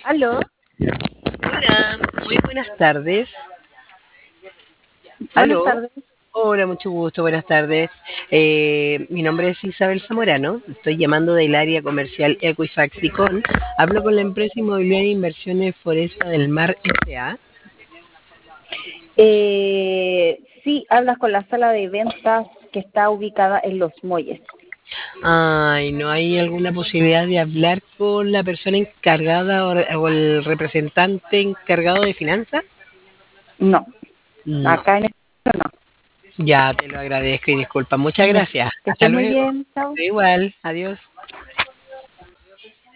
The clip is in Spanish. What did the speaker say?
Aló, Hola, muy buenas tardes. buenas Aló. tardes. Hola, mucho gusto, buenas tardes. Mi nombre es Isabel Zamorano, estoy llamando del área comercial Equifax Icon. Hablo con la empresa inmobiliaria Inversiones Foresta del Mar S.A. Sí, hablas con la sala de ventas que está ubicada en Los Muelles. Ay, ¿no hay alguna posibilidad de hablar con la persona encargada o el representante encargado de finanzas? No, No, acá en el no. ya te lo agradezco y disculpa. Muchas Ya. gracias. Que Hasta estés muy luego. bien, chao. Igual, adiós.